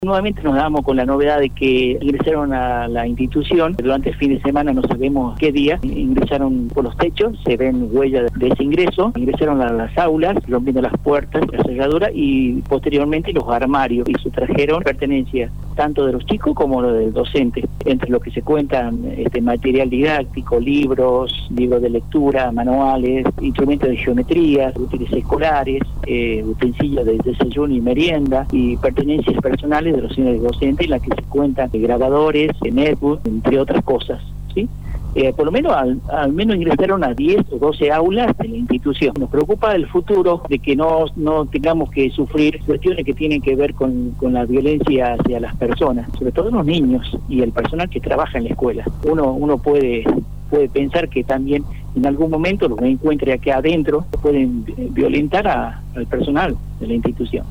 Nuevamente nos damos con la novedad de que ingresaron a la institución durante el fin de semana, no sabemos qué día, ingresaron por los techos, se ven huellas de ese ingreso, ingresaron a las aulas, rompiendo las puertas, la cerradura y posteriormente los armarios y sustrajeron pertenencias tanto de los chicos como del docente, entre lo que se cuentan material didáctico, libros de lectura, manuales, instrumentos de geometría, útiles escolares, utensilios de desayuno y merienda y pertenencias personales de los señores docentes, en las que se cuentan grabadores, netbooks, entre otras cosas, ¿sí? Por lo menos al menos ingresaron a 10 o 12 aulas de la institución. Nos preocupa el futuro de que no tengamos que sufrir cuestiones que tienen que ver con la violencia hacia las personas, sobre todo los niños y el personal que trabaja en la escuela. Uno puede pensar que también en algún momento los que encuentre aquí adentro pueden violentar al personal de la institución.